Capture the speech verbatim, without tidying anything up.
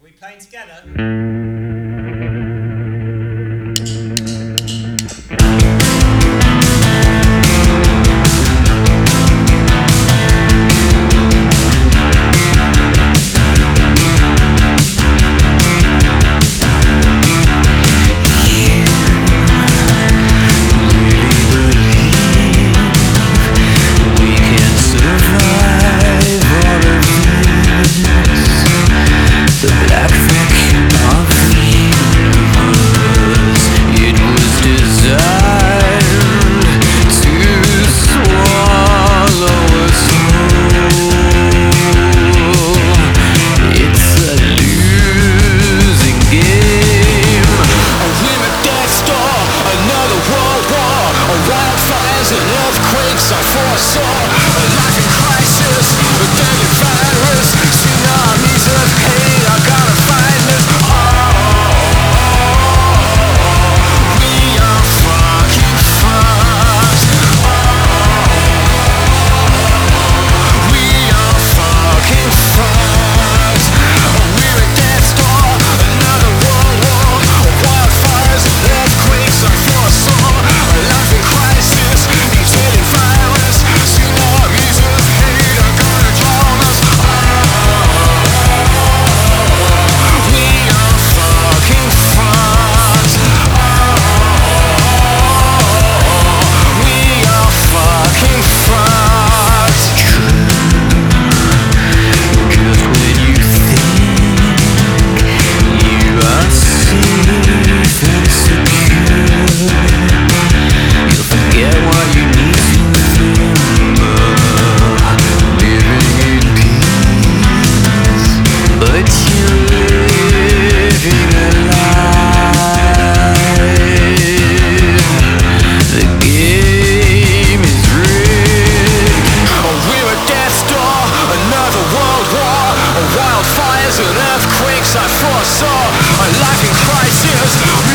we playing together? Earthquakes I foresaw, a life in crisis, a deadly virus, tsunamis of hate. I gotta find this. Oh, we are fucking fucked. Oh, we are fucking fucked. We're at death's door, another world war, wildfires and earthquakes I foresaw, a life in crisis. Wildfires and earthquakes I foresaw, a life in crisis.